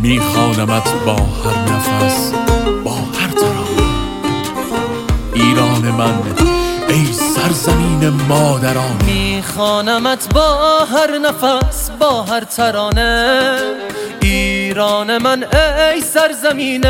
میخوانمت با هر نفس، با هر ترانه. ایران من ای سرزمین مادران، میخوانمت با هر نفس، با هر ترانه. ایران من ای سرزمین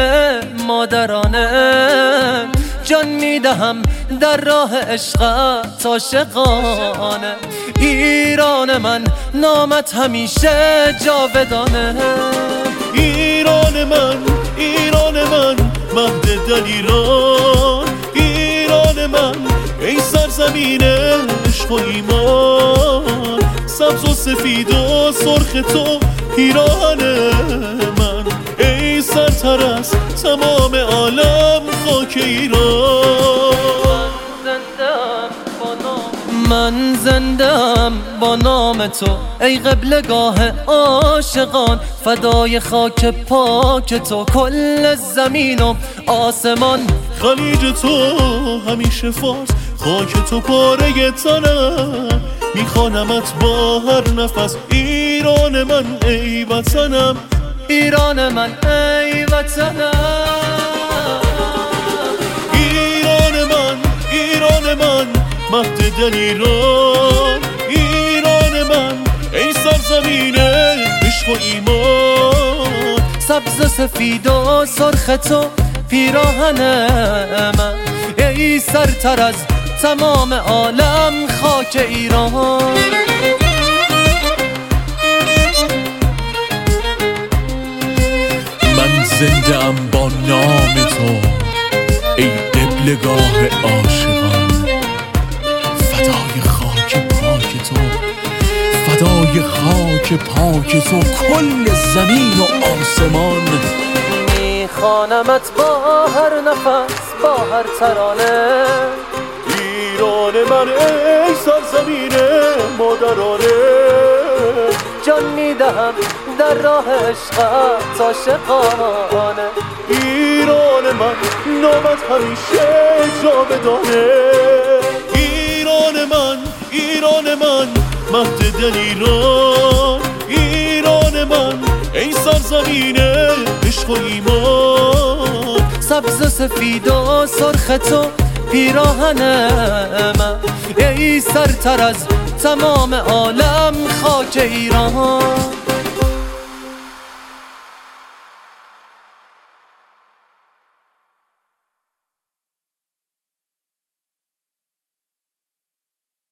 مادرانه. جان میدهم در راه عشقت عاشقانه. ایران من نامت همیشه جاودانه. ایران من، ایران من، مهد دلیران. ایران من ای سرزمین عشق و ایمان. سبز و سفید و سرخ تو پیراهن من. ای سرتر از تمام عالم خاک ایران. من زندم با نام تو ای قبلگاه عاشقان. فدای خاک پاک تو کل زمین و آسمان. خلیج تو همیشه فارس، خاک تو پاره تنم. میخوانمت با هر نفس، ایران من ای وطنم. ایران من ای وطنم. ایران من، ایران من، مهد دلیران. ایران من ای سرزمین عشق و ایمان. سبز سفید و سرخ تو پیراهن من. ای سرتر از تمام عالم خاک ایران. من زنده ام با نام تو ای قبلگاه عاشقان. فدای خاک پاک تو، فدای خاک پاک تو کل زمین و آسمان. میخوانمت با هر نفس، با هر ترانه. ایران من ای سرزمین مادرانه. جان میدهم در راه عشقت عاشقانه. ایران من نامت همیشه جاودانه. ایران من، ایران من، مهد دلیران. ایران من ای سرزمین عشق و ایمان. سبز سفید و سرخ تو پیراهن من. ای سرتر از تمام عالم خاک ایران.